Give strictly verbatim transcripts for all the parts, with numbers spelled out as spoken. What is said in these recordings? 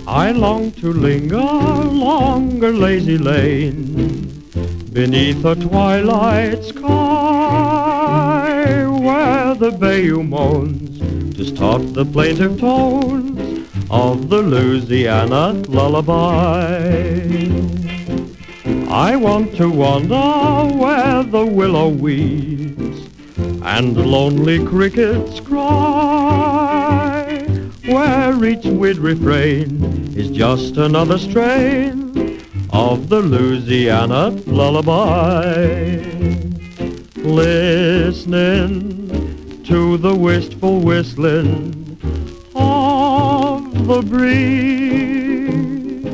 I long to linger along a lazy lane beneath a twilight sky, where the bayou moans to start the plaintive tones of the Louisiana lullaby. I want to wander where the willow weeps and lonely crickets cry, where each weird refrain is just another strain of the Louisiana lullaby. Listening to the wistful whistling of the breeze,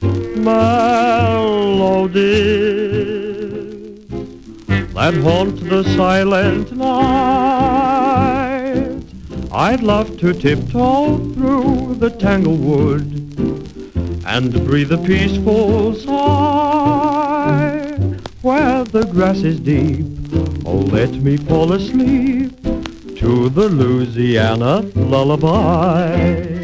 melodies that haunt the silent night. I'd love to tiptoe through the tanglewood and breathe a peaceful sigh, where the grass is deep. Oh, let me fall asleep to the Louisiana lullaby.